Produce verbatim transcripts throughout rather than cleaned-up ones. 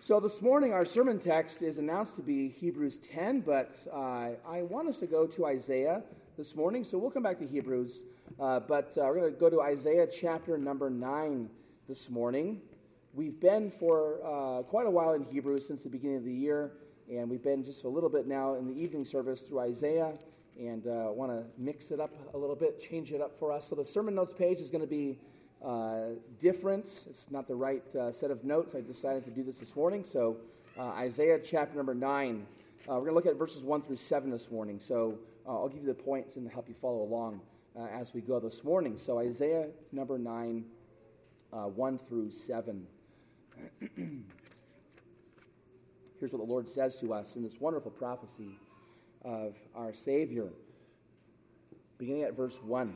So this morning our sermon text is announced to be Hebrews ten, but uh, I want us to go to Isaiah this morning. So we'll come back to Hebrews, uh, but uh, we're going to go to Isaiah chapter number nine this morning. We've been for uh, quite a while in Hebrews since the beginning of the year, and we've been just a little bit now in the evening service through Isaiah, and uh, want to mix it up a little bit, change it up for us. So the sermon notes page is going to be Uh, different. It's not the right uh, set of notes. I decided to do this this morning. So uh, Isaiah chapter number nine. Uh, we're going to look at verses one through seven this morning. So uh, I'll give you the points and help you follow along uh, as we go this morning. So Isaiah number nine, uh, one through seven. Here's what the Lord says to us in this wonderful prophecy of our Savior. Beginning at verse one.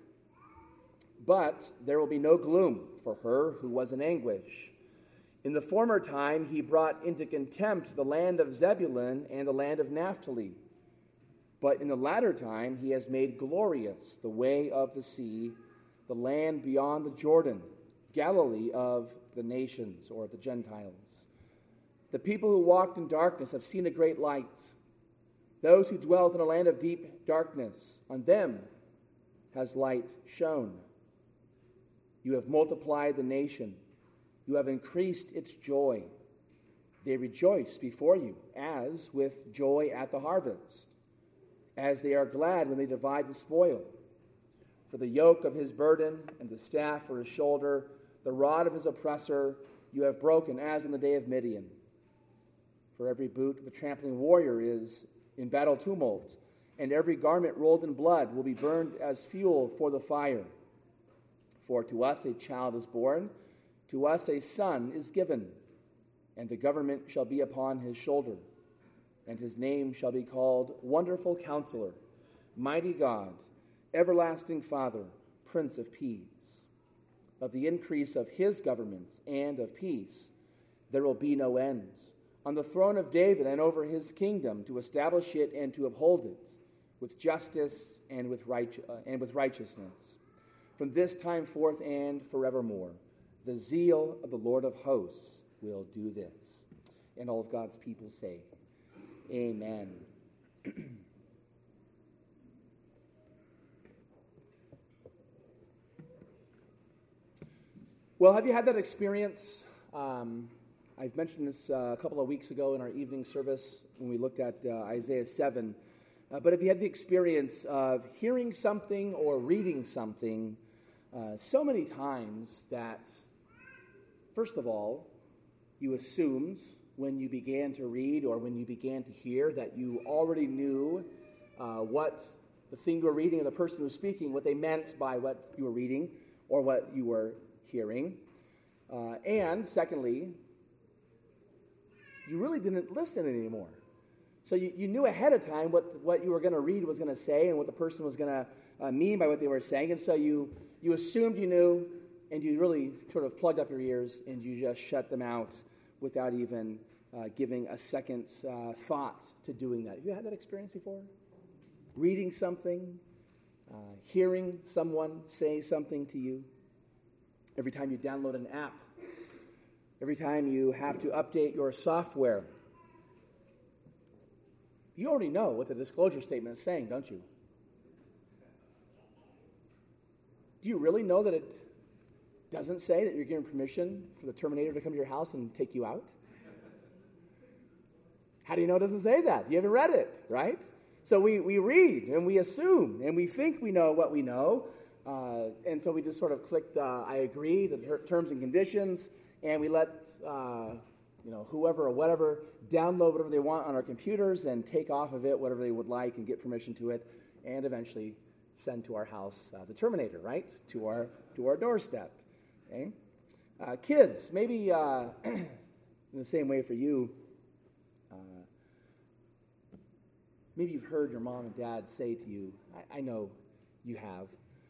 But there will be no gloom for her who was in anguish. In the former time he brought into contempt the land of Zebulun and the land of Naphtali. But in the latter time he has made glorious the way of the sea, the land beyond the Jordan, Galilee of the nations, or the Gentiles. The people who walked in darkness have seen a great light. Those who dwelt in a land of deep darkness, on them has light shone. You have multiplied the nation. You have increased its joy. They rejoice before you, as with joy at the harvest, as they are glad when they divide the spoil. For the yoke of his burden and the staff for his shoulder, the rod of his oppressor, you have broken, as in the day of Midian. For every boot of the trampling warrior is in battle tumult, and every garment rolled in blood will be burned as fuel for the fire. For to us a child is born, to us a son is given, and the government shall be upon his shoulder, and his name shall be called Wonderful Counselor, Mighty God, Everlasting Father, Prince of Peace. Of the increase of his government and of peace there will be no end, on the throne of David and over his kingdom, to establish it and to uphold it with justice and with right, uh, and with righteousness. From this time forth and forevermore, the zeal of the Lord of hosts will do this. And all of God's people say, amen. Well, have you had that experience? Um, I've mentioned this uh, a couple of weeks ago in our evening service when we looked at uh, Isaiah seven. Uh, but have you had the experience of hearing something or reading something Uh, so many times that, first of all, you assumed when you began to read or when you began to hear that you already knew uh, what the thing you were reading or the person who was speaking, what they meant by what you were reading or what you were hearing. Uh, and secondly, you really didn't listen anymore. So you, you knew ahead of time what, what you were going to read was going to say and what the person was going to uh, mean by what they were saying. And so you You assumed you knew, and you really sort of plugged up your ears, and you just shut them out without even uh, giving a second uh, thought to doing that. Have you had that experience before? Reading something, uh, hearing someone say something to you. Every time you download an app, every time you have to update your software, you already know what the disclosure statement is saying, don't you? Do you really know that it doesn't say that you're giving permission for the Terminator to come to your house and take you out? How do you know it doesn't say that? You haven't read it, right? So we, we read and we assume and we think we know what we know. Uh, and so we just sort of click the I agree, the ter- terms and conditions, and we let uh, you know whoever or whatever download whatever they want on our computers and take off of it whatever they would like and get permission to it, and eventually send to our house uh, the Terminator, right? To our to our doorstep. Okay, uh, kids, maybe uh, in the same way for you. Uh, maybe you've heard your mom and dad say to you, I, I know you have.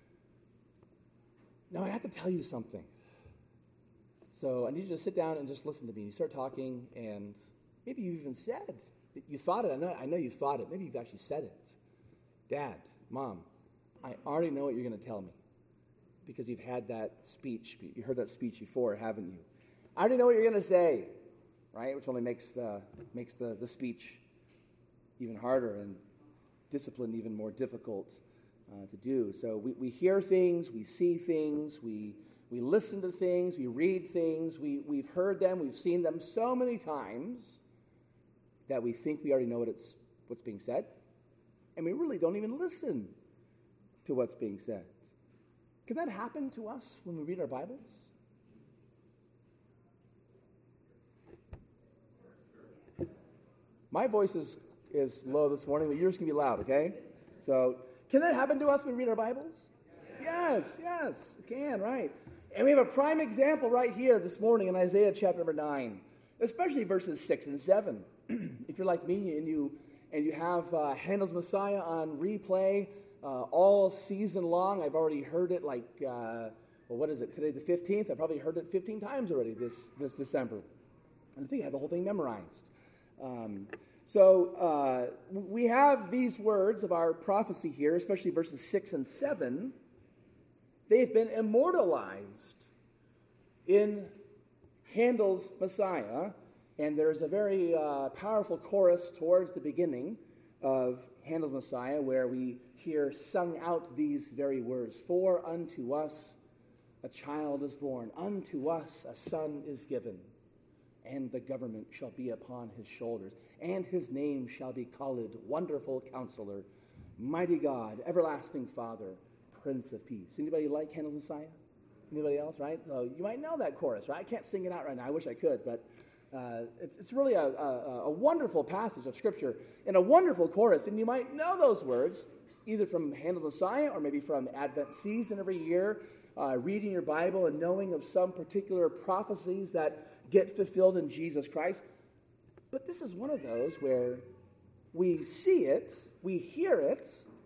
Now I have to tell you something. So I need you to sit down and just listen to me. You start talking, and maybe you even said you thought it. I know I know you thought it. Maybe you've actually said it. Dad, Mom, I already know what you're going to tell me because you've had that speech. You heard that speech before, haven't you? I already know what you're going to say, right? Which only makes the makes the, the speech even harder and discipline even more difficult uh, to do. So we, we hear things, we see things, we we listen to things, we read things, we, we've heard them, we've seen them so many times that we think we already know what it's what's being said, and we really don't even listen to what's being said. Can that happen to us when we read our Bibles? My voice is, is low this morning, but yours can be loud, okay? So, can that happen to us when we read our Bibles? Yes, yes, it can, right. And we have a prime example right here this morning in Isaiah chapter number nine, especially verses six and seven. If you're like me and you and you have uh, Handel's Messiah on replay uh, all season long, I've already heard it like, uh, well, what is it, today the fifteenth? I've probably heard it fifteen times already this, this December. And I think I have the whole thing memorized. Um, so uh, we have these words of our prophecy here, especially verses six and seven. They've been immortalized in Handel's Messiah, and there's a very uh, powerful chorus towards the beginning of Handel's Messiah where we hear sung out these very words. For unto us a child is born, unto us a son is given, and the government shall be upon his shoulders, and his name shall be called Wonderful Counselor, Mighty God, Everlasting Father, Prince of Peace. Anybody like Handel's Messiah? Anybody else, right? So you might know that chorus, right? I can't sing it out right now. I wish I could, but uh, it's, it's really a, a, a wonderful passage of Scripture and a wonderful chorus, and you might know those words either from Handel's Messiah or maybe from Advent season every year, uh, reading your Bible and knowing of some particular prophecies that get fulfilled in Jesus Christ. But this is one of those where we see it, we hear it,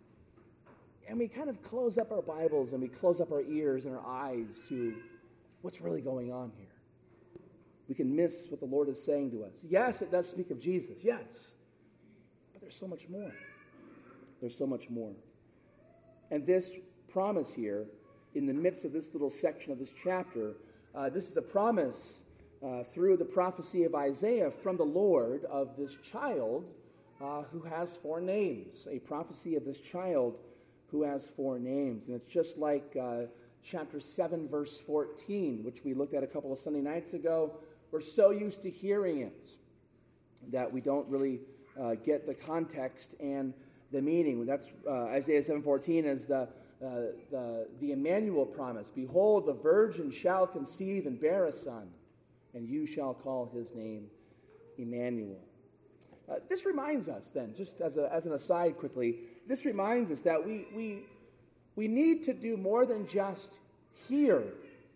and we kind of close up our Bibles and we close up our ears and our eyes to what's really going on here. We can miss what the Lord is saying to us. Yes, it does speak of Jesus, yes. But there's so much more. There's so much more. And this promise here, in the midst of this little section of this chapter, uh, this is a promise Uh, through the prophecy of Isaiah from the Lord of this child uh, who has four names, a prophecy of this child who has four names. And it's just like uh, chapter seven, verse fourteen, which we looked at a couple of Sunday nights ago. We're so used to hearing it that we don't really uh, get the context and the meaning. That's uh, Isaiah seven fourteen is the, uh, the, the Emmanuel promise. Behold, the virgin shall conceive and bear a son, and you shall call his name Emmanuel. Uh, this reminds us then, just as, a, as an aside quickly, this reminds us that we, we, we need to do more than just hear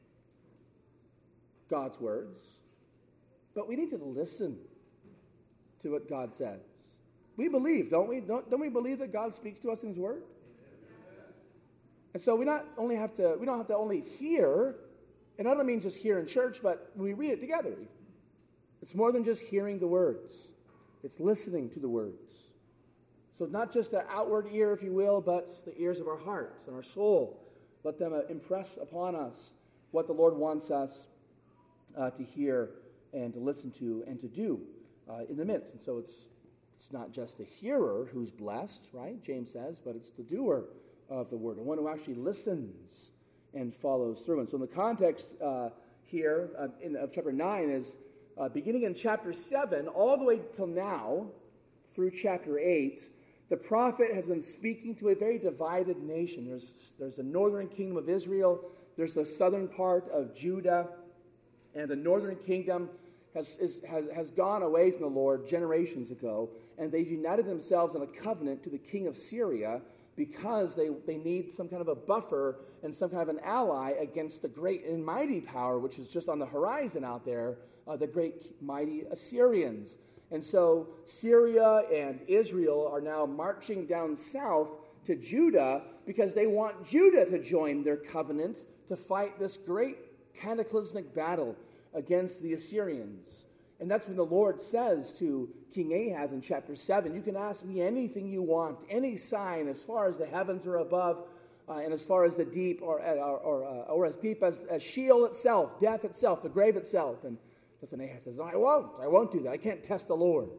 God's words, but we need to listen to what God says. We believe, don't we? Don't, don't we believe that God speaks to us in his word? And so we not only have to, we don't have to only hear. And I don't mean just hear in church, but we read it together. It's more than just hearing the words. It's listening to the words. So not just an outward ear, if you will, but the ears of our hearts and our soul. Let them impress upon us what the Lord wants us uh, to hear and to listen to and to do uh, in the midst. And so it's it's not just the hearer who's blessed, right? James says, but it's the doer of the word, the one who actually listens and follows through. And so in the context uh, here uh, in, of chapter nine is uh, beginning in chapter seven all the way till now through chapter eight, the prophet has been speaking to a very divided nation. There's, there's the northern kingdom of Israel, there's the southern part of Judah, and the northern kingdom has, is, has, has gone away from the Lord generations ago, and they've united themselves in a covenant to the king of Syria because they, they need some kind of a buffer and some kind of an ally against the great and mighty power, which is just on the horizon out there, uh, the great mighty Assyrians. And so Syria and Israel are now marching down south to Judah because they want Judah to join their covenant to fight this great cataclysmic battle against the Assyrians. And that's when the Lord says to King Ahaz in chapter seven, you can ask me anything you want, any sign as far as the heavens are above uh, and as far as the deep or, or, or, uh, or as deep as, as Sheol itself, death itself, the grave itself. And That's when Ahaz says, no, I won't. I won't do that. I can't test the Lord.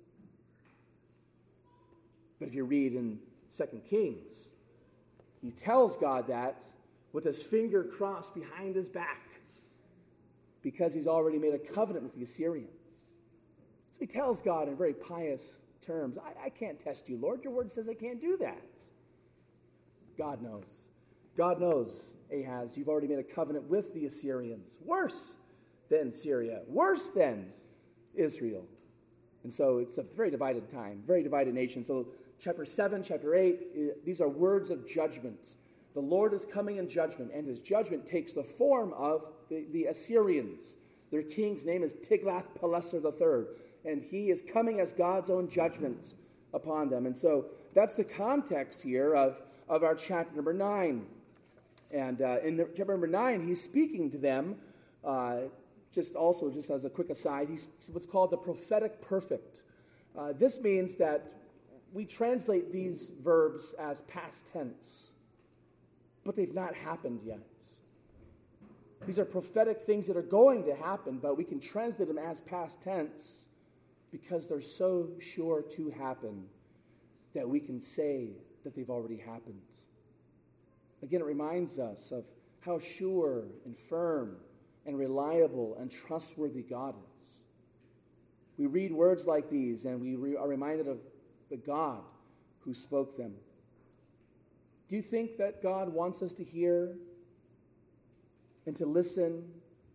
But if you read in Second Kings, he tells God that with his finger crossed behind his back because he's already made a covenant with the Assyrians. So he tells God in very pious terms, I, I can't test you, Lord. Your word says I can't do that. God knows. God knows, Ahaz, you've already made a covenant with the Assyrians. Worse than Syria. Worse than Israel. And so it's a very divided time, very divided nation. So chapter seven, chapter eight, these are words of judgment. The Lord is coming in judgment, and his judgment takes the form of the, the Assyrians. Their king's name is Tiglath-Pileser the third, and he is coming as God's own judgment upon them. And so that's the context here of, of our chapter number nine. And uh, in the, chapter number nine, he's speaking to them, uh, just also, just as a quick aside, he's what's called the prophetic perfect. Uh, this means that we translate these verbs as past tense, but they've not happened yet. These are prophetic things that are going to happen, but we can translate them as past tense because they're so sure to happen that we can say that they've already happened. Again, it reminds us of how sure and firm and reliable and trustworthy God is. We read words like these and we re- are reminded of the God who spoke them. Do you think that God wants us to hear and to listen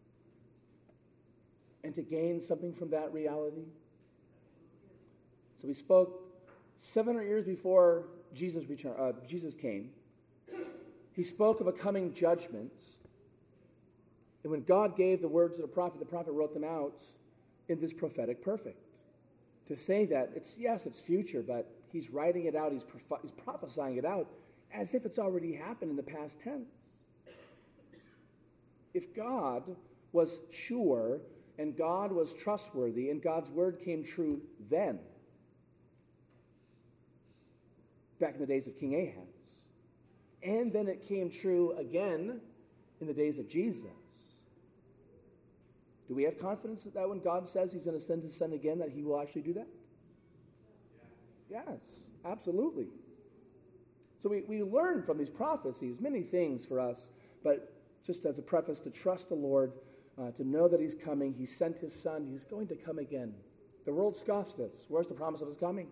and to gain something from that reality? So we spoke seven hundred years before Jesus return, uh, Jesus came. He spoke of a coming judgment. And when God gave the words to the prophet, the prophet wrote them out in this prophetic perfect. To say that, it's yes, it's future, but he's writing it out, he's, prof- he's prophesying it out as if it's already happened in the past tense. If God was sure and God was trustworthy and God's word came true then, back in the days of King Ahaz, and then it came true again in the days of Jesus, do we have confidence that when God says he's going to send his son again, that he will actually do that? Yes, yes, absolutely. So we, we learn from these prophecies many things for us, but just as a preface, to trust the Lord, uh, to know that he's coming. He sent his son. He's going to come again. The world scoffs this. Where's the promise of his coming?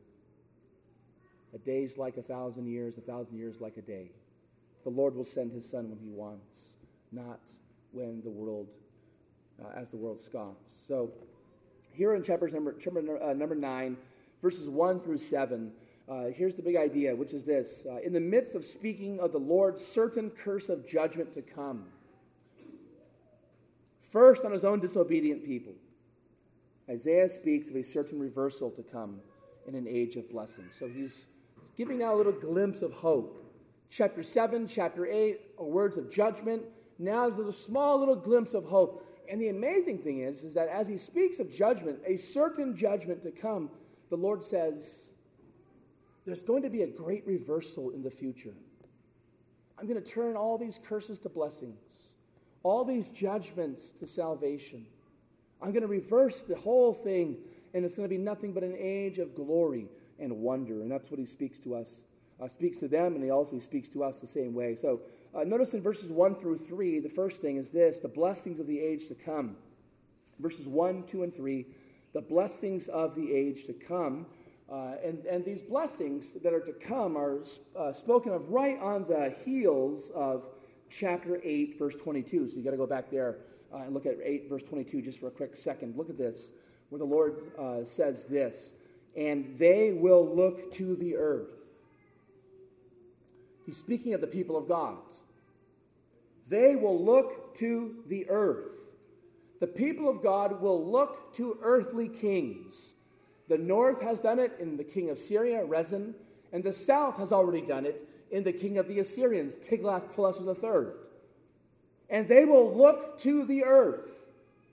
A day's like a thousand years, a thousand years like a day. The Lord will send his son when he wants, not when the world, uh, as the world scoffs. So here in chapter number, chapter, uh, number nine, verses one through seven, uh, here's the big idea, which is this. Uh, in the midst of speaking of the Lord's certain curse of judgment to come, first on his own disobedient people, Isaiah speaks of a certain reversal to come in an age of blessing. So he's giving now a little glimpse of hope. Chapter seven, chapter eight are words of judgment. Now there's a small little glimpse of hope. And the amazing thing is, is that as he speaks of judgment, a certain judgment to come, the Lord says, there's going to be a great reversal in the future. I'm going to turn all these curses to blessings, all these judgments to salvation. I'm going to reverse the whole thing, and it's going to be nothing but an age of glory and wonder. And that's what he speaks to us, uh, speaks to them, and he also speaks to us the same way. So uh, notice in verses one through three, the first thing is this, the blessings of the age to come. Verses one, two, and three, the blessings of the age to come. Uh, and, and these blessings that are to come are uh, spoken of right on the heels of chapter eight, verse twenty-two. So you got to go back there uh, and look at eight, verse twenty-two just for a quick second. Look at this, where the Lord uh, says this, and they will look to the earth. He's speaking of the people of God. They will look to the earth. The people of God will look to earthly kings. The north has done it in the king of Syria, Rezin, and the south has already done it in the king of the Assyrians, Tiglath-Pileser the third. And they will look to the earth.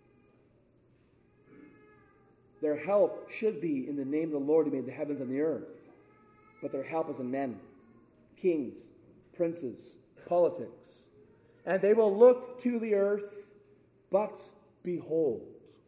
Their help should be in the name of the Lord who made the heavens and the earth. But their help is in men, kings, princes, politics. And they will look to the earth, but behold.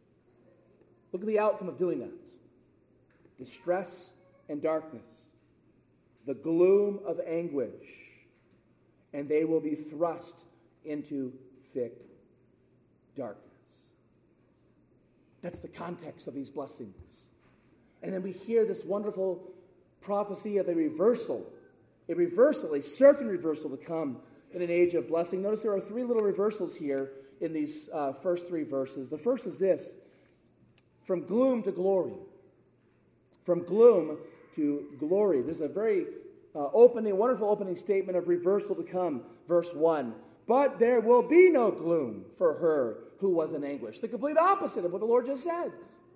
Look at the outcome of doing that. Distress and darkness, the gloom of anguish, and they will be thrust into thick darkness. That's the context of these blessings. And then we hear this wonderful prophecy of a reversal, a reversal, a certain reversal to come in an age of blessing. Notice there are three little reversals here in these uh, first three verses. The first is this: from gloom to glory. From gloom to glory. There's a very uh, opening, wonderful opening statement of reversal to come. Verse one. But there will be no gloom for her who was in anguish. The complete opposite of what the Lord just said.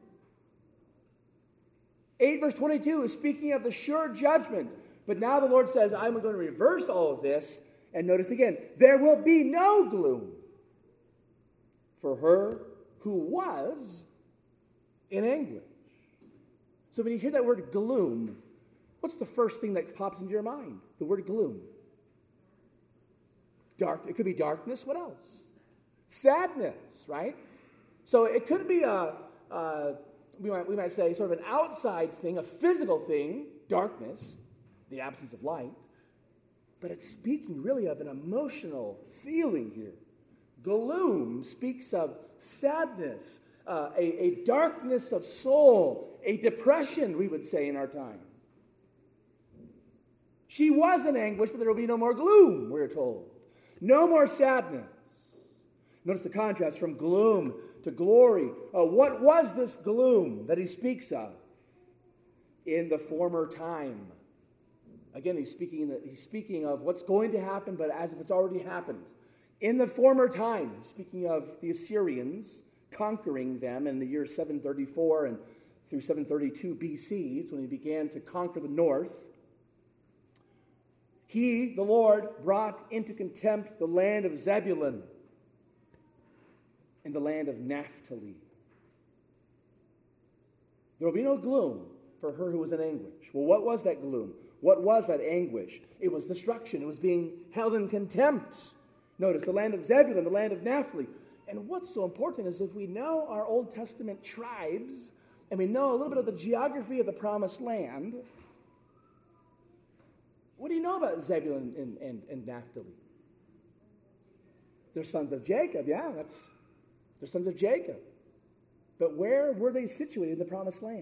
eight verse twenty-two is speaking of the sure judgment. But now the Lord says, I'm going to reverse all of this. And notice again, there will be no gloom for her who was in anguish. So when you hear that word gloom, what's the first thing that pops into your mind? The word gloom. Dark. It could be darkness. What else? Sadness, right? So it could be a, a we might we might say sort of an outside thing, a physical thing, darkness, the absence of light. But it's speaking really of an emotional feeling here. Gloom speaks of sadness, uh, a, a darkness of soul, a depression, we would say in our time. She was in anguish, but there will be no more gloom, we're told. No more sadness. Notice the contrast from gloom to glory. Uh, what was this gloom that he speaks of? In the former time. Again, he's speaking, in the, he's speaking of what's going to happen, but as if it's already happened. In the former time, speaking of the Assyrians conquering them in the year seven thirty-four and through seven thirty-two B C, it's when he began to conquer the north. He, the Lord, brought into contempt the land of Zebulun and the land of Naphtali. There will be no gloom for her who was in anguish. Well, what was that gloom? What was that anguish? It was destruction. It was being held in contempt. Notice the land of Zebulun, the land of Naphtali. And what's so important is if we know our Old Testament tribes and we know a little bit of the geography of the promised land, what do you know about Zebulun and, and, and Naphtali? They're sons of Jacob, yeah, that's they're sons of Jacob. But where were they situated in the promised land?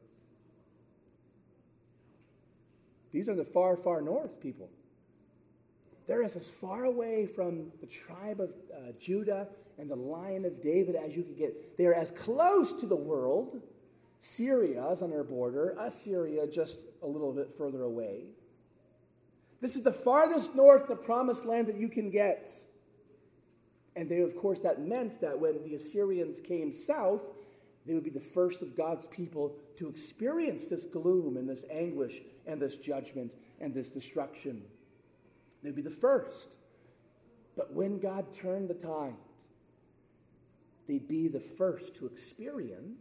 These are the far, far north people. They're as, as far away from the tribe of uh, Judah and the Lion of David as you could get. They are as close to the world. Syria is on their border. Assyria just a little bit further away. This is the farthest north, the promised land that you can get. And they, of course, that meant that when the Assyrians came south, they would be the first of God's people to experience this gloom and this anguish and this judgment and this destruction. They'd be the first. But when God turned the tide, they'd be the first to experience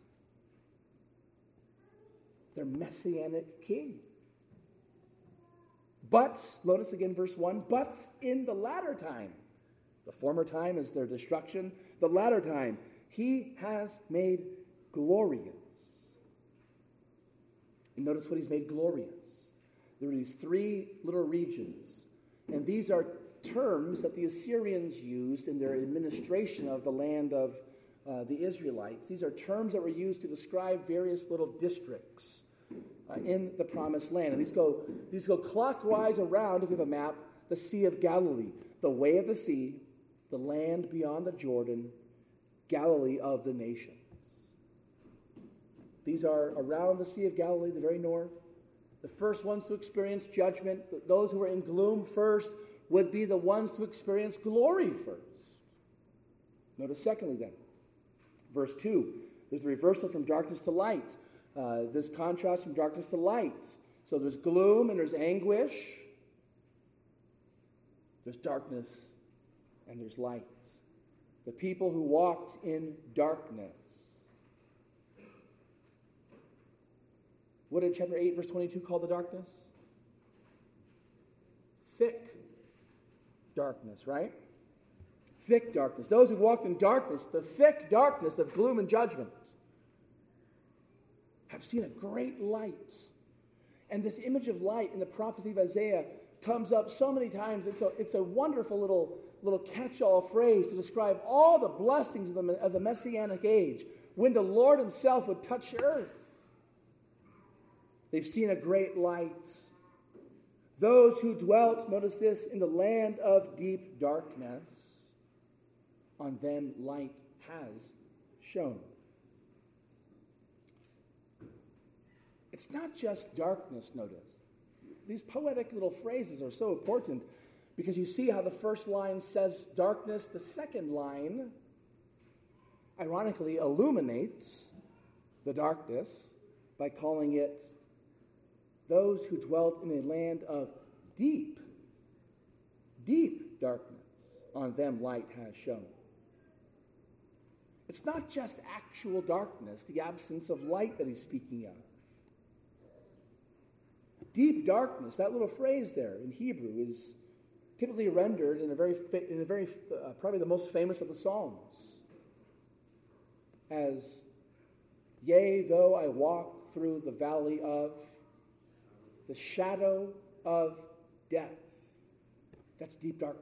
their messianic king. But, notice again verse one, but in the latter time, the former time is their destruction, the latter time, he has made glorious. And notice what he's made glorious. There are these three little regions, and these are terms that the Assyrians used in their administration of the land of uh, the Israelites. These are terms that were used to describe various little districts uh, in the Promised Land. And these go, these go clockwise around, if you have a map, the Sea of Galilee, the way of the sea, the land beyond the Jordan, Galilee of the nations. These are around the Sea of Galilee, the very north. The first ones to experience judgment, those who were in gloom first, would be the ones to experience glory first. Notice secondly then, verse two, there's a reversal from darkness to light. Uh, this contrast from darkness to light. So there's gloom and there's anguish. There's darkness and there's light. The people who walked in darkness. What did chapter eight, verse twenty-two call the darkness? Thick darkness, right? Thick darkness. Those who walked in darkness, the thick darkness of gloom and judgment. have seen a great light. And this image of light in the prophecy of Isaiah comes up so many times. It's a, it's a wonderful little, little catch-all phrase to describe all the blessings of the, of the Messianic age, when the Lord himself would touch earth. They've seen a great light. Those who dwelt, notice this, in the land of deep darkness, on them light has shone. It's not just darkness, notice. These poetic little phrases are so important because you see how the first line says darkness, the second line, ironically, illuminates the darkness by calling it those who dwelt in a land of deep, deep darkness, on them light has shone. It's not just actual darkness, the absence of light that he's speaking of. Deep darkness, that little phrase there in Hebrew is typically rendered in a very, in a very uh, probably the most famous of the Psalms as, yea, though I walk through the valley of the shadow of death. That's deep darkness.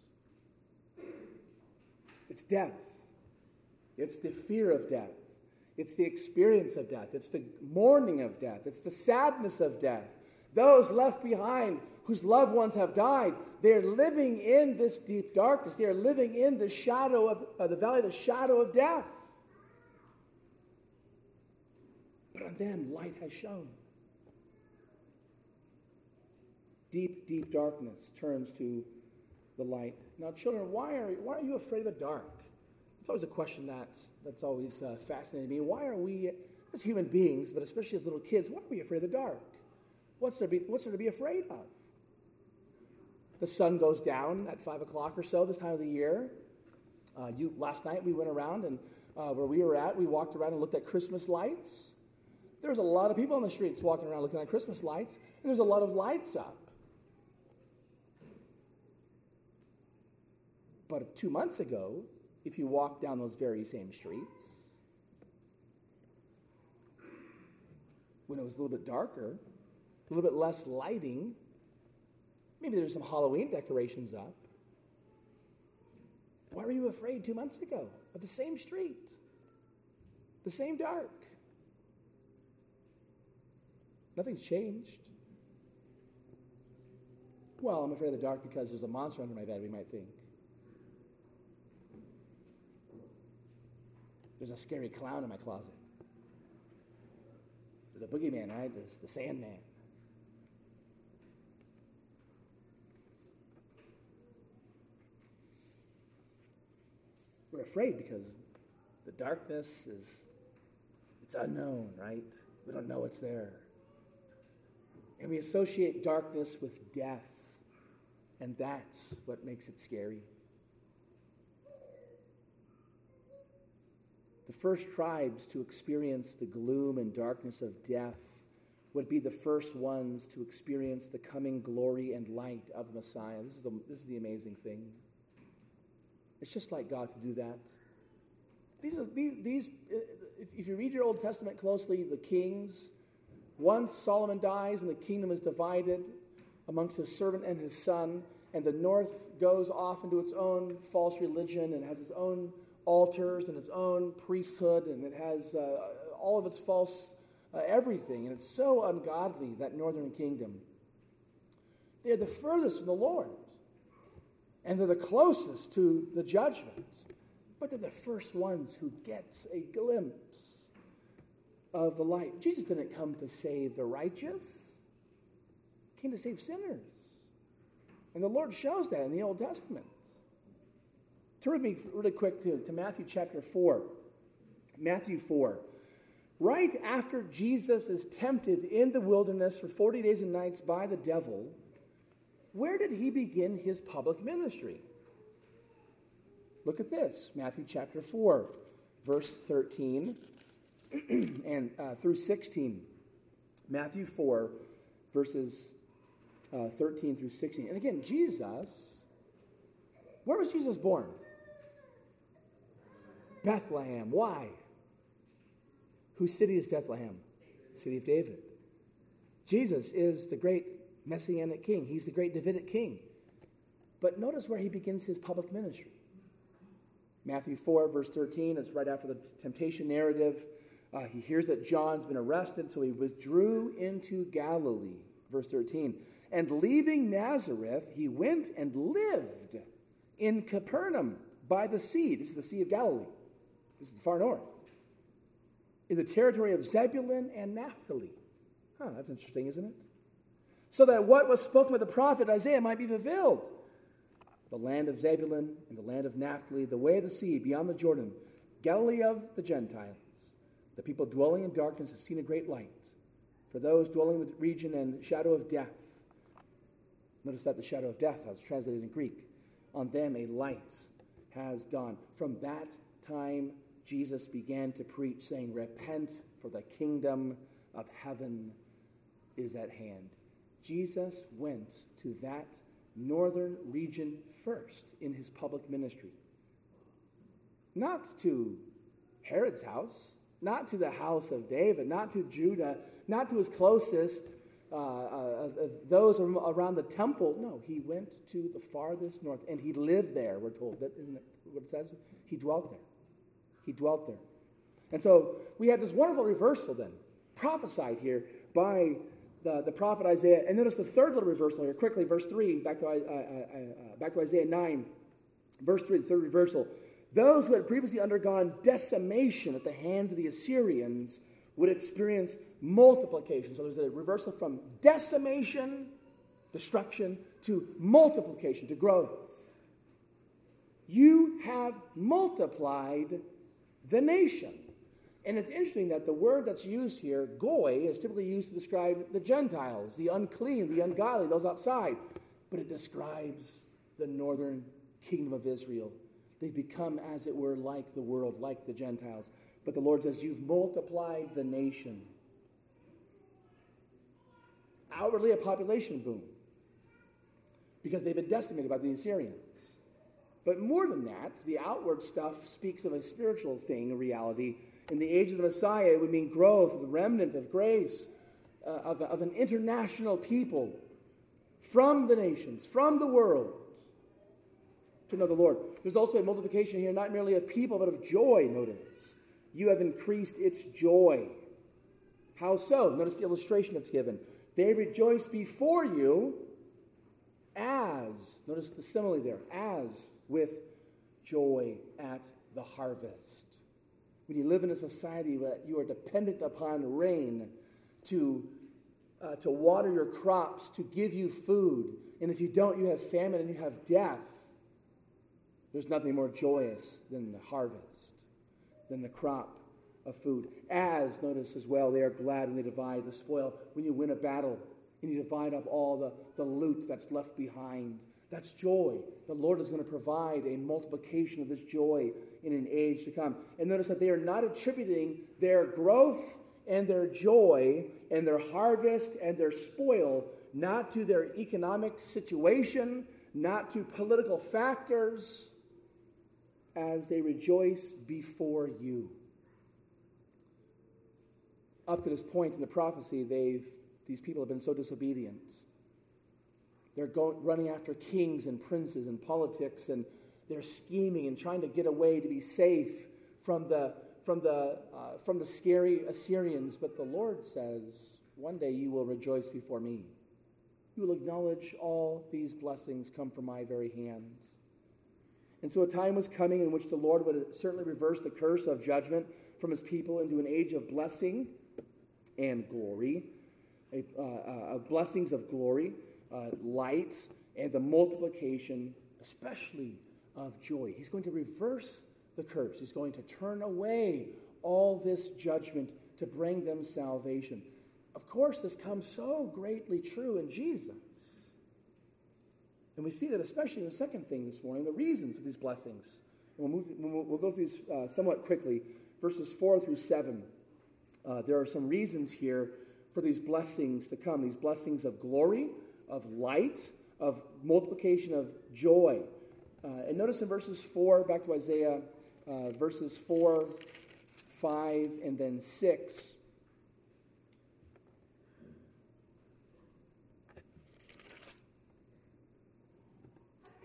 It's death. It's the fear of death. It's the experience of death. It's the mourning of death. It's the sadness of death. Those left behind whose loved ones have died, they're living in this deep darkness. They are living in the shadow of uh, the valley, the shadow of death. But on them, light has shone. Deep, deep darkness turns to the light. Now, children, why are, why are you afraid of the dark? It's always a question that, that's always uh, fascinated me. Why are we, as human beings, but especially as little kids, why are we afraid of the dark? What's there, be, what's there to be afraid of? The sun goes down at five o'clock or so this time of the year. Uh, you, last night we went around, and uh, where we were at, we walked around and looked at Christmas lights. There was a lot of people on the streets walking around looking at Christmas lights, and there's a lot of lights up. But two months ago, if you walk down those very same streets, when it was a little bit darker, a little bit less lighting, maybe there's some Halloween decorations up. Why were you afraid two months ago of the same street, the same dark? Nothing's changed. Well, I'm afraid of the dark because there's a monster under my bed, we might think. There's a scary clown in my closet. There's a boogeyman, right? There's the Sandman. We're afraid because the darkness is, it's unknown, right? We don't know what's there. And we associate darkness with death, and that's what makes it scary. The first tribes to experience the gloom and darkness of death would be the first ones to experience the coming glory and light of the Messiah. This is the, this is the amazing thing. It's just like God to do that. These are these, these if, if you read your Old Testament closely, the kings, once Solomon dies and the kingdom is divided amongst his servant and his son, and the north goes off into its own false religion and has its own altars and its own priesthood, and it has uh, all of its false uh, everything, and it's so ungodly, that northern kingdom. They're the furthest from the Lord, and they're the closest to the judgment, but they're the first ones who gets a glimpse of the light. Jesus didn't come to save the righteous. He came to save sinners, and the Lord shows that in the Old Testament. Turn with me really quick to, to Matthew chapter four. Matthew four. Right after Jesus is tempted in the wilderness for forty days and nights by the devil, where did he begin his public ministry? Look at this, Matthew chapter four, verse thirteen and uh, through sixteen. Matthew four, verses uh, thirteen through sixteen. And again, Jesus, where was Jesus born? Bethlehem. Why? Whose city is Bethlehem? city of David. Jesus is the great Messianic king. He's the great Davidic king. But notice where he begins his public ministry. Matthew four, verse thirteen, it's right after the temptation narrative. Uh, he hears that John's been arrested, so he withdrew into Galilee. Verse thirteen, and leaving Nazareth, he went and lived in Capernaum by the sea. This is the Sea of Galilee. This is the far north. In the territory of Zebulun and Naphtali. Huh, that's interesting, isn't it? So that what was spoken by the prophet Isaiah might be fulfilled. The land of Zebulun and the land of Naphtali, the way of the sea beyond the Jordan, Galilee of the Gentiles. The people dwelling in darkness have seen a great light. For those dwelling in the region and shadow of death. Notice that the shadow of death, that's translated in Greek. On them a light has dawned. From that time, Jesus began to preach, saying, repent, for the kingdom of heaven is at hand. Jesus went to that northern region first in his public ministry. Not to Herod's house, not to the house of David, not to Judah, not to his closest, uh, uh, uh, those around the temple. No, he went to the farthest north, and he lived there, we're told. That isn't it what it says? He dwelt there. He dwelt there. And so we have this wonderful reversal then, prophesied here by the, the prophet Isaiah. And notice the third little reversal here, quickly, verse three, back to, uh, uh, uh, back to Isaiah nine, verse three, the third reversal. Those who had previously undergone decimation at the hands of the Assyrians would experience multiplication. So there's a reversal from decimation, destruction, to multiplication, to growth. You have multiplied the nation. And it's interesting that the word that's used here, goy, is typically used to describe the Gentiles, the unclean, the ungodly, those outside. But it describes the northern kingdom of Israel. They've become, as it were, like the world, like the Gentiles. But the Lord says, you've multiplied the nation. Outwardly, a population boom. Because they've been decimated by the Assyrians. But more than that, the outward stuff speaks of a spiritual thing, a reality. In the age of the Messiah, it would mean growth, the remnant of grace, uh, of, of an international people from the nations, from the world, to know the Lord. There's also a multiplication here, not merely of people, but of joy, notice. You have increased its joy. How so? Notice the illustration that's given. They rejoice before you as, notice the simile there, as with joy at the harvest. When you live in a society where you are dependent upon rain to, uh, to water your crops, to give you food, and if you don't, you have famine and you have death, there's nothing more joyous than the harvest, than the crop of food. As, notice as well, they are glad when they divide the spoil. When you win a battle and you divide up all the, the loot that's left behind, that's joy. The Lord is going to provide a multiplication of this joy in an age to come. And notice that they are not attributing their growth and their joy and their harvest and their spoil not to their economic situation, not to political factors, as they rejoice before you. Up to this point in the prophecy, they've these people have been so disobedient. They're going, running after kings and princes and politics, and they're scheming and trying to get away to be safe from the from the uh, from the scary Assyrians. But the Lord says, one day you will rejoice before me. You will acknowledge all these blessings come from my very hand. And so a time was coming in which the Lord would certainly reverse the curse of judgment from his people into an age of blessing and glory, a, uh, uh, blessings of glory, uh, light, and the multiplication, especially of joy. He's going to reverse the curse. He's going to turn away all this judgment to bring them salvation. Of course, this comes so greatly true in Jesus. And we see that especially in the second thing this morning, the reasons for these blessings. And we'll, move, we'll, we'll go through these uh, somewhat quickly. Verses four through seven. Uh, there are some reasons here for these blessings to come. These blessings of glory, of light, of multiplication of joy. Uh, and notice in verses four, back to Isaiah, uh, verses four, five, and then six.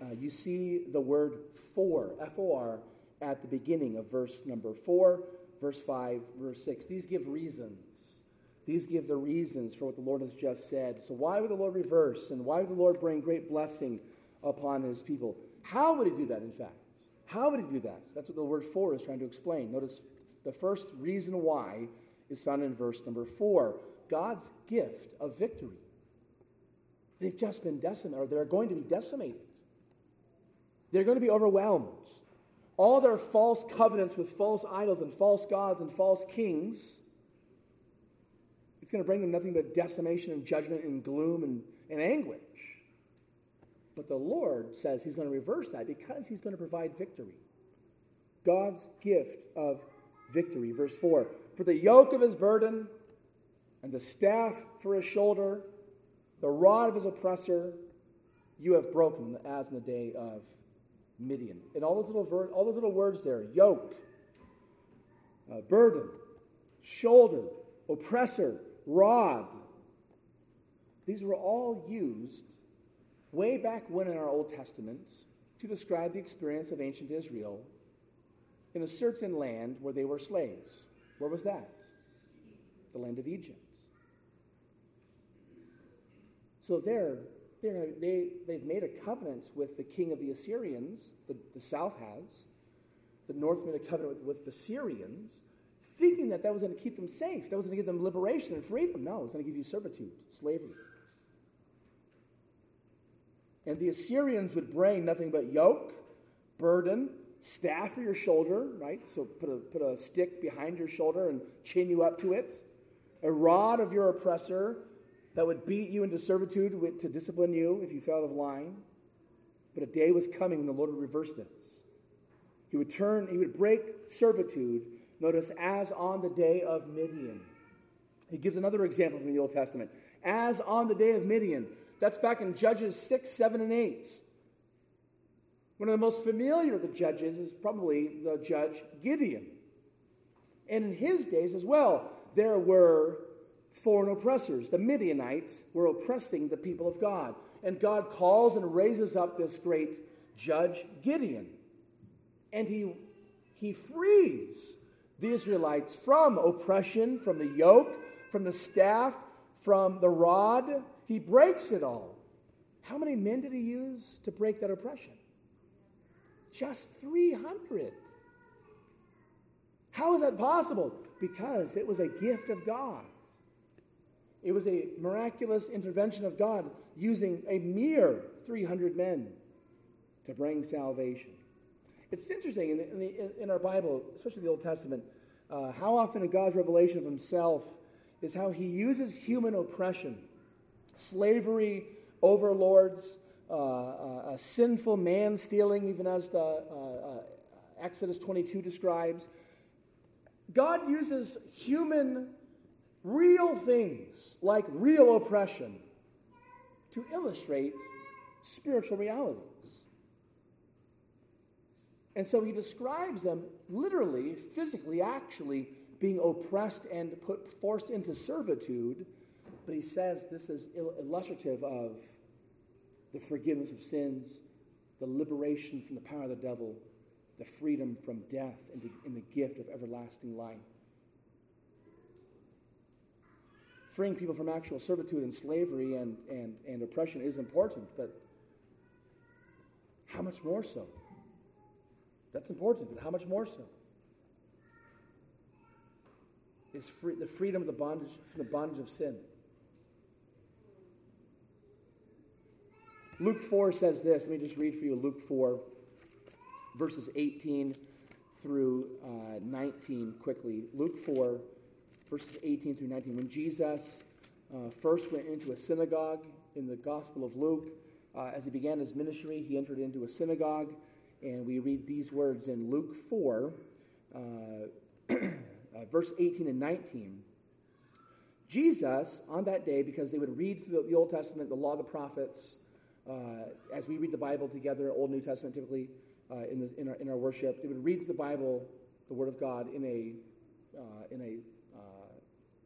uh, you see the word for, F O R, at the beginning of verse number four, verse five, verse six. These give reasons. These give the reasons for what the Lord has just said. So why would the Lord reverse? And why would the Lord bring great blessing upon his people? How would he do that, in fact? How would he do that? That's what the word for is trying to explain. Notice the first reason why is found in verse number four. God's gift of victory. They've just been decimated, or they're going to be decimated. They're going to be overwhelmed. All their false covenants with false idols and false gods and false kings, it's going to bring them nothing but decimation and judgment and gloom and, and anguish. But the Lord says he's going to reverse that because he's going to provide victory. God's gift of victory. Verse four, for the yoke of his burden and the staff for his shoulder, the rod of his oppressor, you have broken as in the day of Midian. And all those little ver- all those little words there, yoke, uh, burden, shoulder, oppressor, rod. These were all used way back when in our Old Testament to describe the experience of ancient Israel in a certain land where they were slaves. Where was that? The land of Egypt. So they're, they're, they, they've made a covenant with the king of the Assyrians, the, the south has. The north made a covenant with, with the Syrians, thinking that that was going to keep them safe. That was going to give them liberation and freedom. No, it was going to give you servitude, slavery. And the Assyrians would bring nothing but yoke, burden, staff for your shoulder, right? So put a, put a stick behind your shoulder and chain you up to it. A rod of your oppressor that would beat you into servitude to discipline you if you fell out of line. But a day was coming when the Lord would reverse this. He would turn, he would break servitude, notice, as on the day of Midian. He gives another example from the Old Testament. As on the day of Midian. That's back in Judges six, seven, and eight. One of the most familiar of the judges is probably the judge Gideon. And in his days as well, there were foreign oppressors. The Midianites were oppressing the people of God. And God calls and raises up this great judge Gideon. And he, he frees the Israelites from oppression, from the yoke, from the staff, from the rod. He breaks it all. How many men did he use to break that oppression? Just three hundred. How is that possible? Because it was a gift of God. It was a miraculous intervention of God using a mere three hundred men to bring salvation. It's interesting in, the, in, the, in our Bible, especially the Old Testament, uh, how often in God's revelation of himself is how he uses human oppression, slavery, overlords, uh, uh, a sinful man stealing, even as the uh, uh, Exodus twenty-two describes. God uses human, real things like real oppression to illustrate spiritual realities. And so he describes them literally, physically, actually being oppressed and put forced into servitude. But he says this is illustrative of the forgiveness of sins, the liberation from the power of the devil, the freedom from death, and the, and the gift of everlasting life. Freeing people from actual servitude and slavery and, and, and oppression is important, but how much more so? That's important, but how much more so? Is free, the freedom of the bondage from the bondage of sin. Luke four says this. Let me just read for you Luke four, verses eighteen through uh, nineteen quickly. Luke four, verses eighteen through nineteen. When Jesus uh, first went into a synagogue in the Gospel of Luke, uh, as he began his ministry, he entered into a synagogue, and we read these words in Luke four, uh, uh, verse eighteen and nineteen. Jesus, on that day, because they would read through the, the Old Testament, the law of the prophets, uh, as we read the Bible together, Old New Testament typically, uh, in, the, in, our, in our worship, they would read the Bible, the Word of God, in a uh, in a,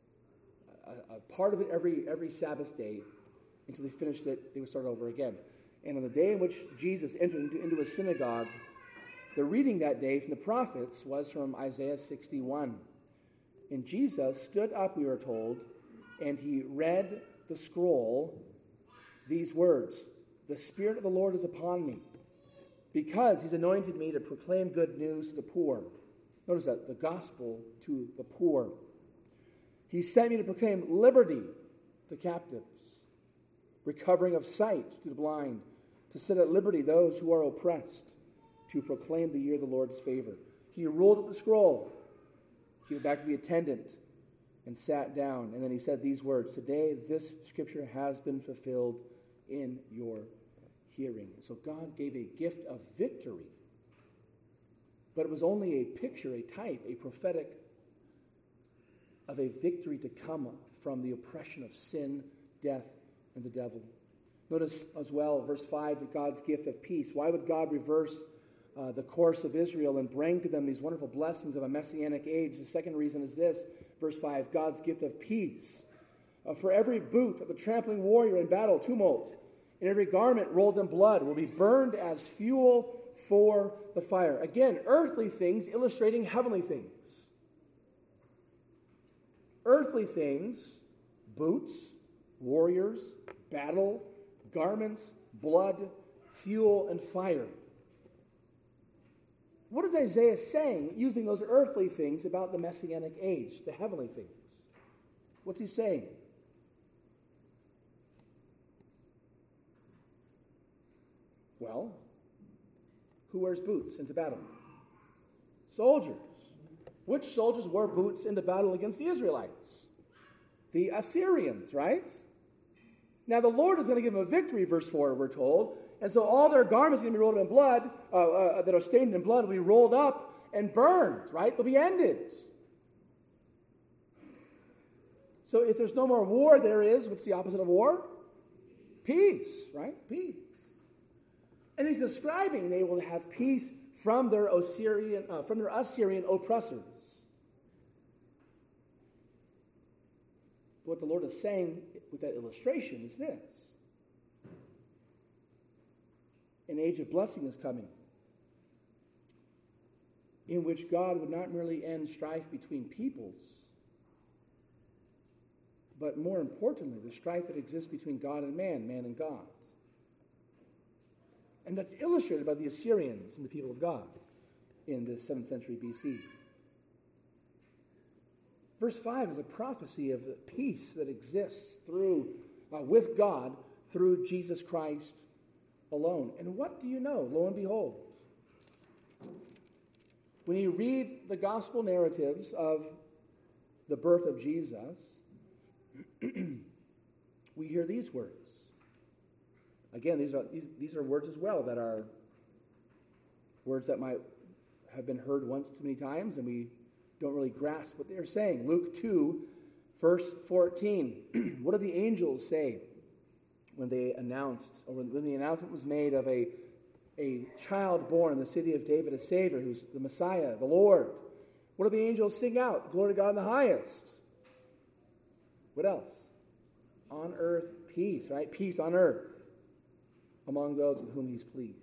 uh, a, a part of it every every Sabbath day until they finished it. They would start over again. And on the day in which Jesus entered into, into a synagogue, the reading that day from the prophets was from Isaiah sixty-one. And Jesus stood up, we are told, and he read the scroll, these words, "The Spirit of the Lord is upon me, because he's anointed me to proclaim good news to the poor." Notice that, the gospel to the poor. He sent me to proclaim liberty to captives, recovering of sight to the blind, to set at liberty those who are oppressed, to proclaim the year of the Lord's favor. He rolled up the scroll, gave it back to the attendant, and sat down. And then he said these words, "Today this scripture has been fulfilled in your hearing." So God gave a gift of victory, but it was only a picture, a type, a prophetic of a victory to come from the oppression of sin, death, and the devil. Notice as well, verse five, God's gift of peace. Why would God reverse uh, the course of Israel and bring to them these wonderful blessings of a messianic age? The second reason is this, verse five, God's gift of peace. Uh, for every boot of the trampling warrior in battle, tumult, and every garment rolled in blood will be burned as fuel for the fire. Again, earthly things illustrating heavenly things. Earthly things, boots, warriors, battle, garments, blood, fuel, and fire. What is Isaiah saying using those earthly things about the Messianic age, the heavenly things? What's he saying? Well, who wears boots into battle? Soldiers. Which soldiers wore boots into battle against the Israelites? The Assyrians, right? Now the Lord is going to give them a victory, verse four, we're told. And so all their garments are going to be rolled in blood, uh, uh, that are stained in blood, will be rolled up and burned, right? They'll be ended. So if there's no more war, there is, what's the opposite of war? Peace, right? Peace. And he's describing they will have peace from their Assyrian, uh, from their Assyrian oppressors. What the Lord is saying with that illustration is this. An age of blessing is coming, in which God would not merely end strife between peoples, but more importantly, the strife that exists between God and man, man and God. And that's illustrated by the Assyrians and the people of God in the seventh century B C. Verse five is a prophecy of the peace that exists through, uh, with God through Jesus Christ alone. And what do you know? Lo and behold, when you read the gospel narratives of the birth of Jesus, we hear these words. Again, these are these, these are words as well that are words that might have been heard once too many times, and we don't really grasp what they're saying. Luke two, verse fourteen. What did the angels say when they announced, or when, when the announcement was made of a, a child born in the city of David, a Savior, who's the Messiah, the Lord? What do the angels sing out? Glory to God in the highest. What else? On earth, peace, right? Peace on earth among those with whom he's pleased.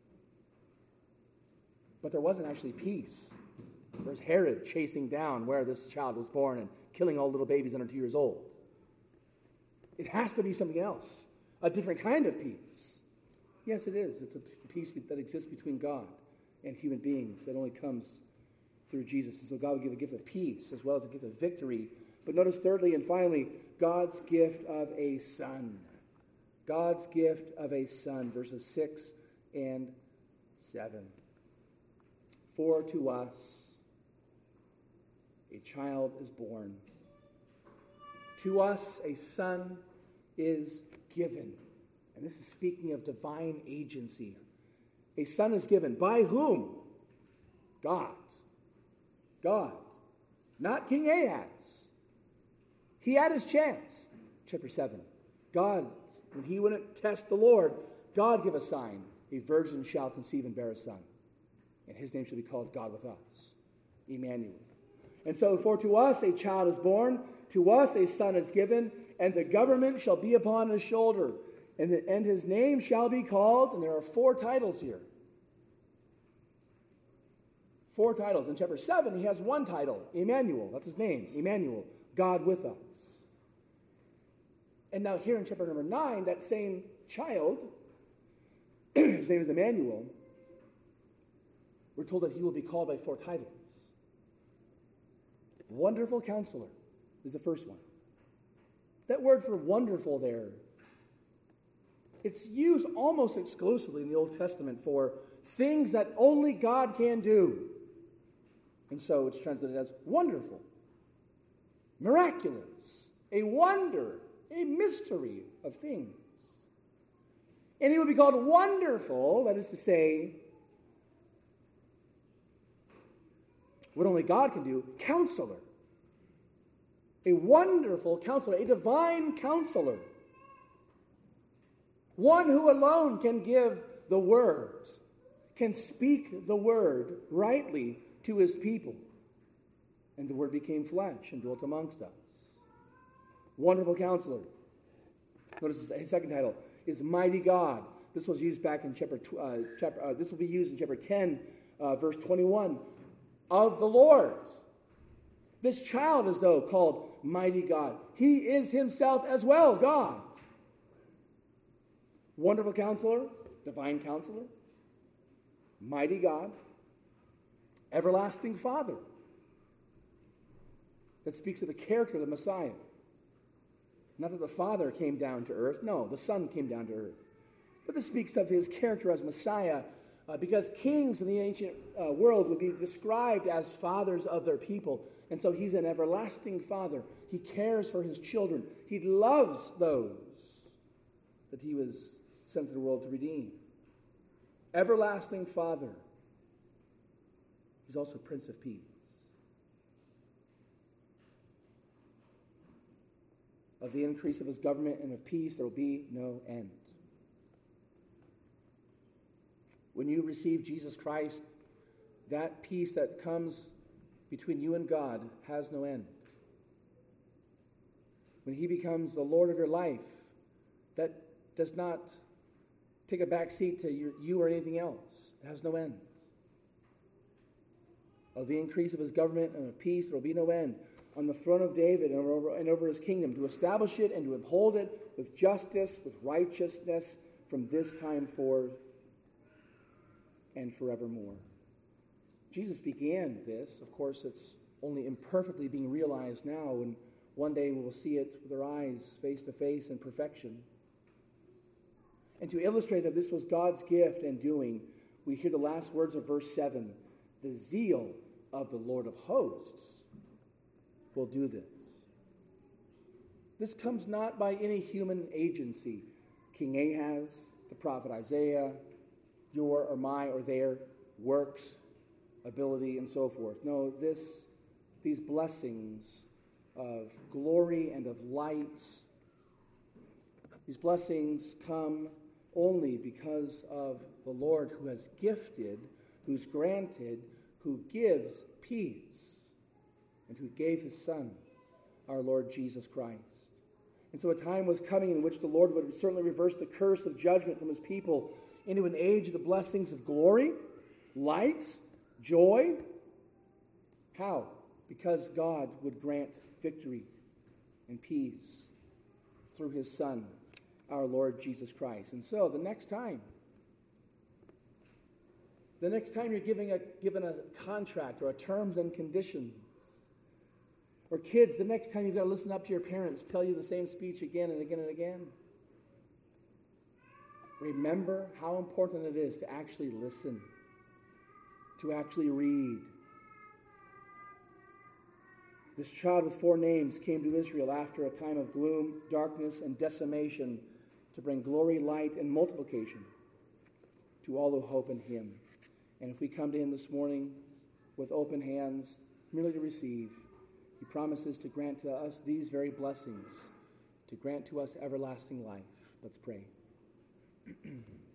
But there wasn't actually peace. There's Herod chasing down where this child was born and killing all little babies under two years old. It has to be something else, a different kind of peace. Yes, it is. It's a peace that exists between God and human beings that only comes through Jesus. And so God will give a gift of peace as well as a gift of victory. But notice thirdly and finally, God's gift of a son. God's gift of a son, verses six and seven. For to us a child is born. To us a son is given. And this is speaking of divine agency. A son is given. By whom? God. God. Not King Ahaz. He had his chance. Chapter seven. God, when he wouldn't test the Lord, God give a sign. A virgin shall conceive and bear a son. And his name shall be called God with us. Emmanuel. And so, for to us a child is born, to us a son is given, and the government shall be upon his shoulder. And, the, and his name shall be called, and there are four titles here. Four titles. In chapter seven, he has one title, Emmanuel. That's his name, Emmanuel, God with us. And now here in chapter number nine, that same child, his name is Emmanuel, we're told that he will be called by four titles. Wonderful Counselor is the first one. That word for wonderful there, it's used almost exclusively in the Old Testament for things that only God can do. And so it's translated as wonderful, miraculous, a wonder, a mystery of things. And he will be called wonderful, that is to say, what only God can do, Counselor. A wonderful Counselor, a divine Counselor. One who alone can give the word, can speak the word rightly to his people. And the word became flesh and dwelt amongst us. Wonderful Counselor. Notice his second title is Mighty God. This was used back in chapter, uh, chapter uh, this will be used in chapter ten, uh, verse twenty-one, of the Lord. This child is, though, called Mighty God. He is himself as well God. Wonderful Counselor, Divine Counselor, Mighty God, Everlasting Father. That speaks of the character of the Messiah. Not that the Father came down to earth. No, the Son came down to earth. But this speaks of his character as Messiah, uh, because kings in the ancient uh, world would be described as fathers of their people. And so he's an everlasting Father. He cares for his children. He loves those that he was sent to the world to redeem. Everlasting Father. He's also Prince of Peace. Of the increase of his government and of peace, there will be no end. When you receive Jesus Christ, that peace that comes between you and God has no end. When he becomes the Lord of your life, that does not take a back seat to your, you or anything else. It has no end. Of the increase of his government and of peace, there will be no end. On the throne of David and over, and over his kingdom, to establish it and to uphold it with justice, with righteousness, from this time forth and forevermore. Jesus began this. Of course, it's only imperfectly being realized now, and one day we will see it with our eyes face to face in perfection. And to illustrate that this was God's gift and doing, we hear the last words of verse seven. The zeal of the Lord of hosts will do this. This comes not by any human agency. King Ahaz, the prophet Isaiah, your or my or their works, ability, and so forth. No, this, these blessings of glory and of light, these blessings come only because of the Lord who has gifted, who's granted, who gives peace, and who gave his Son, our Lord Jesus Christ. And so a time was coming in which the Lord would certainly reverse the curse of judgment from his people into an age of the blessings of glory, light, joy. How? Because God would grant victory and peace through his Son, our Lord Jesus Christ. And so the next time, the next time you're giving a, given a contract or a terms and conditions, or kids, the next time you've got to listen up to your parents tell you the same speech again and again and again, remember how important it is to actually listen, to actually read. This child with four names came to Israel after a time of gloom, darkness, and decimation to bring glory, light, and multiplication to all who hope in him. And if we come to him this morning with open hands, merely to receive, he promises to grant to us these very blessings, to grant to us everlasting life. Let's pray.